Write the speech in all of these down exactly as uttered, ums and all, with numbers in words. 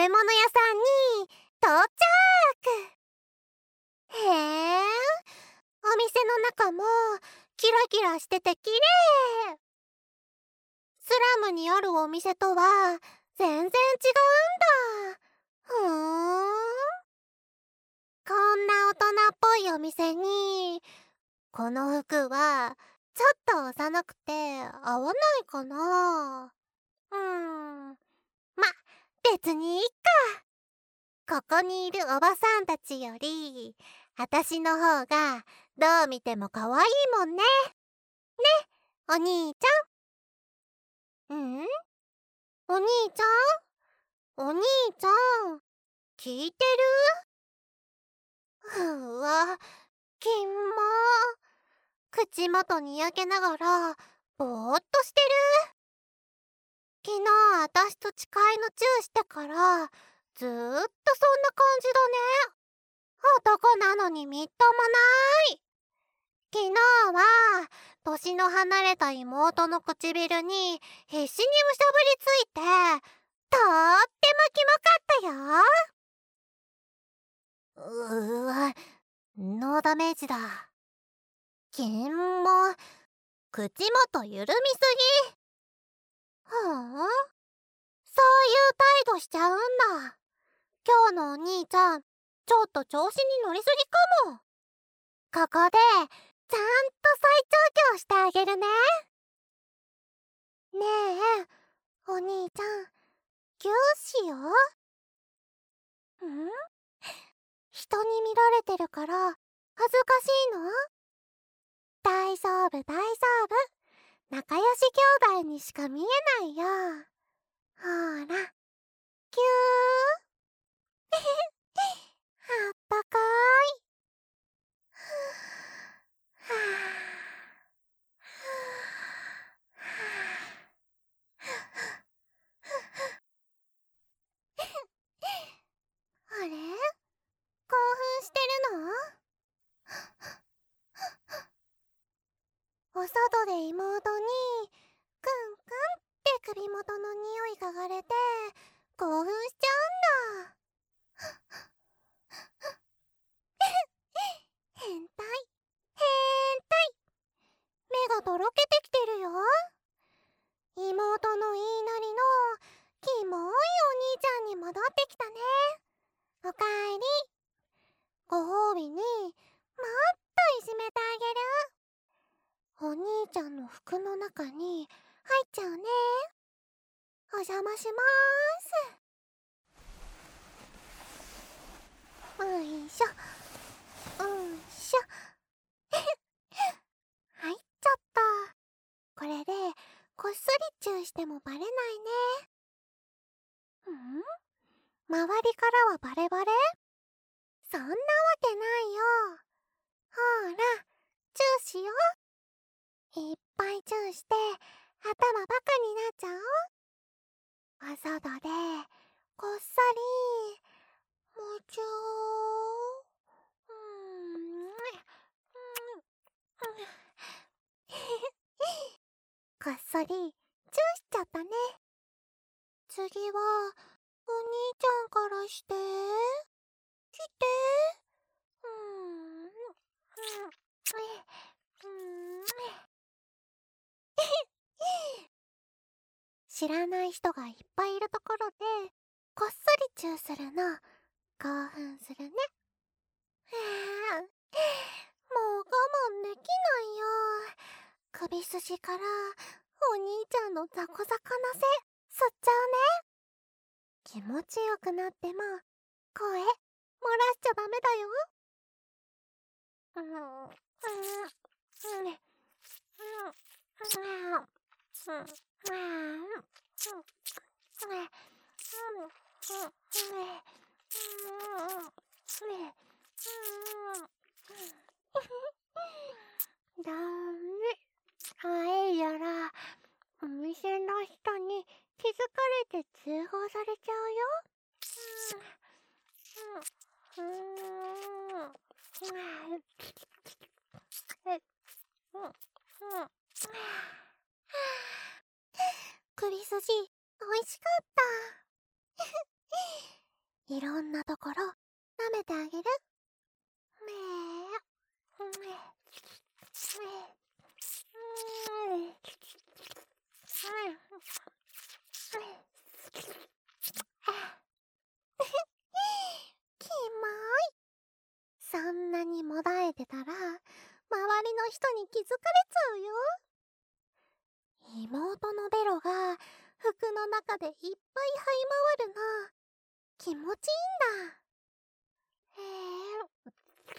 べ物屋さんに到着。へえ、お店の中もキラキラしてて綺麗。スラムにあるお店とは全然違うんだ。ふーん。こんな大人っぽいお店に、この服はちょっと幼くて合わないかな。うーん。ま、別にいいか。ここにいるおばさんたちより、あたしの方がどう見ても可愛いもんね。ね、お兄ちゃん。ん？お兄ちゃん？お兄ちゃん、聞いてる？うわ、きんも。口元にやけながら、ぼーっとしてる。昨日あたしと誓いのチューしてから、ずーっとそんな感じだね。男なのにみっともない。昨日は年の離れた妹の唇に必死にむしゃぶりついて、とーってもキモかったよ。うーわ、ノーダメージだ。金も口元緩みすぎ。ふーん、そういう態度しちゃうんだ。今日のお兄ちゃん、ちょっと調子に乗りすぎかも。ここでちゃんと再調教してあげるね。ねえ、お兄ちゃん、ギューしよう。ん？人に見られてるから恥ずかしいの？大丈夫大丈夫。仲良し兄弟にしか見えないよ。ほーら、ぎゅー。あったかーい。はあれ？興奮してるの？お外で妹にクンクンって首元の匂い嗅がれて興奮しちゃうんだ。変態、変態。目がとろけてきてるよ。妹の言いなりのキモいお兄ちゃんに戻ってきたね。おかえり。ご褒美にもっといじめてあげる。お兄ちゃんの服の中に入っちゃうね。お邪魔しまーす。よいしょ、よいしょ。入っちゃった。これでこっそりチューしてもバレないね。ん？周りからはバレバレ？そんなわけないよ。ほーら、チューしよう。いっぱいチューして頭バカになっちゃおう。お外でこっそりもちゅー。うーんこっそりチューしちゃったね。次はお兄ちゃんからして。来て。うーん。知らない人がいっぱいいるところでこっそりチューするの興奮するね。はあ、もう我慢できないよ。首筋からお兄ちゃんのザコザコな背吸っちゃうね。気持ちよくなっても声漏らしちゃダメだよ。うんうんうんうんダメ。会えやらお店の人に気づかれて通報されちゃうよ。首筋おいしかった。 いろんなところ舐めてあげる。めーめめキモい。そんなにもだえてたら周りの人に気づかれちゃうよ。妹のベロが服の中でいっぱい這い回るの気持ちいいんだ。へえ。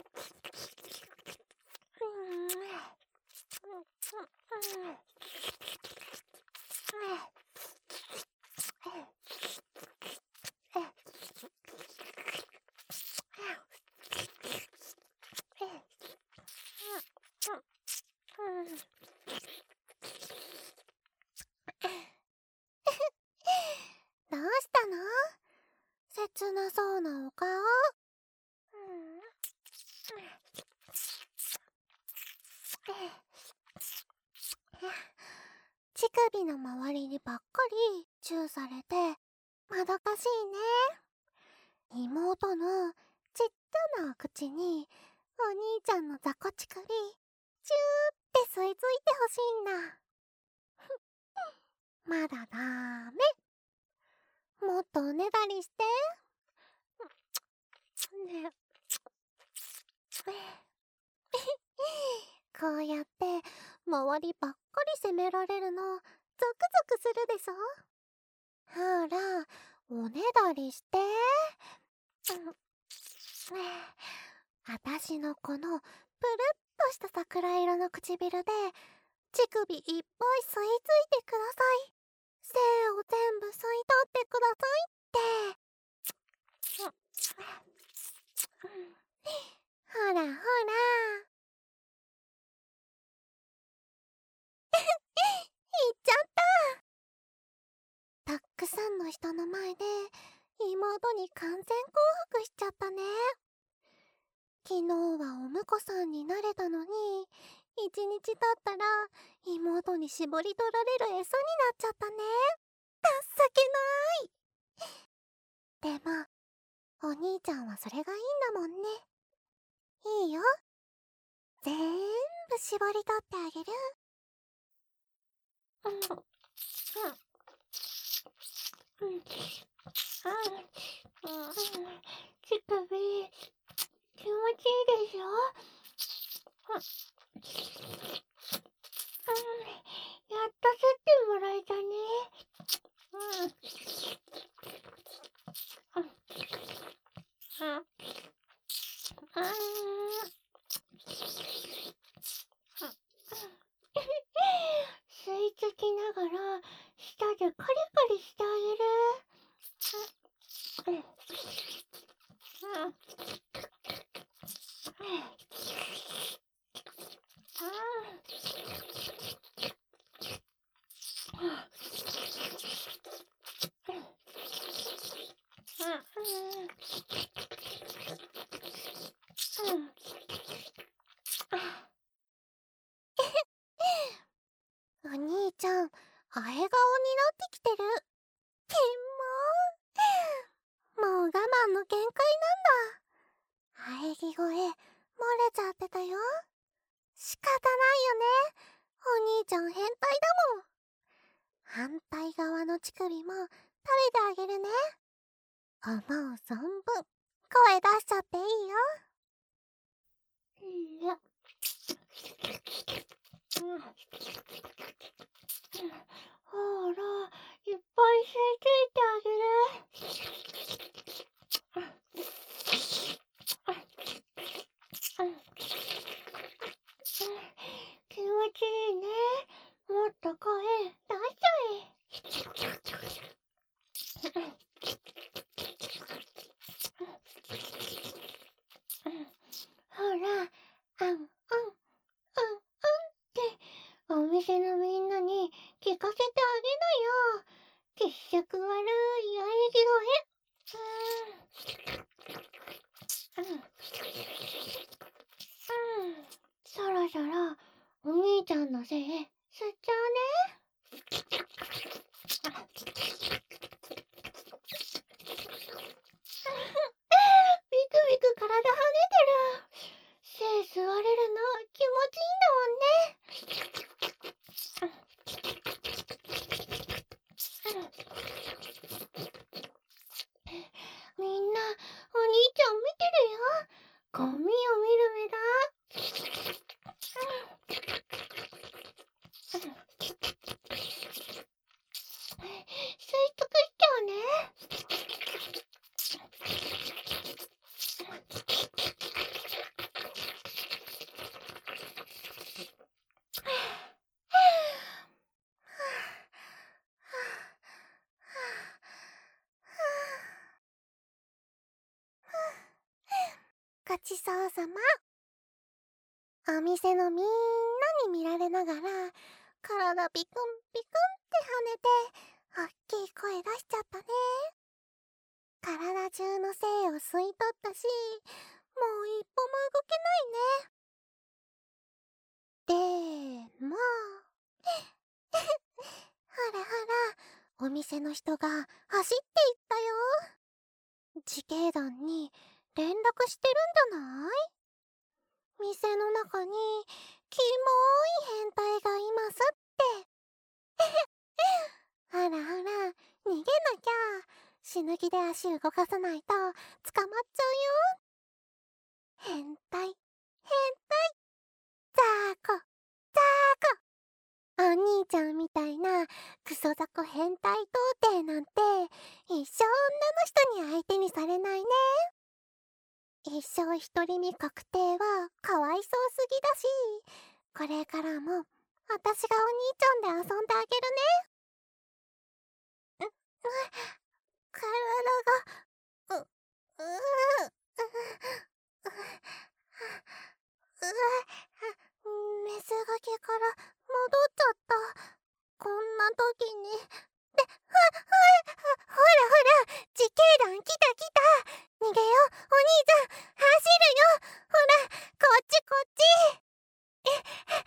どうしたの？切なそうなお顔。乳首の周りにばっかりチューされてまどかしいね。妹のちっちゃなお口にお兄ちゃんの雑魚乳首チューって吸い付いてほしいんだ。まだダメ。もっとおねだりして。ねこうやって周りばっかり責められるのゾクゾクするでしょ。ほらおねだりして。あたしのこのプルッとした桜色の唇で乳首いっぱい吸い付いてください。精を全部吸い取ってくださいって。ほらほら。言っちゃった。たくさんの人の前で妹に完全降伏しちゃったね。昨日はお婿さんになれたのに一日経ったら妹に絞り取られる餌になっちゃったね。情けない。でもお兄ちゃんはそれがいいんだもんね。いいよ。全部絞り取ってあげる。うんうんうんうん乳首気持ちいいでしょ。やっと吸ってもらえたね。吸い付きながら舌でカリカリしてあげる。お兄ちゃん、あえ顔になってきてる。けんももう我慢の限界なんだ。喘ぎ声漏れちゃってたよ。仕方ないよね。お兄ちゃん変態だもん。反対側の乳首も食べてあげるね。思う存分声出しちゃっていいよ。いや。ほら、いっぱい吸い付いてあげる。気持ちいいね。もっと声出しちゃえ。ほら、あんあん、あんあんってお店のみんなに聞かせてあげなよ。血色悪い喘ぎ声。うん。うん。そろそろお兄ちゃんのせい吸っちゃうね。 ごちそうさま。お店のみんなに見られながら体ピクンピクンって跳ねておっきい声出しちゃったね。体中の精を吸い取ったし、もう一歩も動けないね。でもほらほら、お店の人が走っていったよ。自警団に連絡してるんじゃない？店の中にキモい変態がいますってほらほら、逃げなきゃ。死ぬ気で足動かさないと捕まっちゃうよ。変態変態、ザーコザーコ。お兄ちゃんみたいなクソ雑魚変態童貞なんて一生女の人に相手にされないね。一生独り身確定はかわいそうすぎだし、これからも私がお兄ちゃんで遊んであげるね。ん、体が、う、ううううメスガキから戻っちゃった。こんな時に。で、ふ、ふ、ほらほら、自警団来た来た。逃げよう、お兄ちゃん、走るよ。ほら、こっちこっち。え、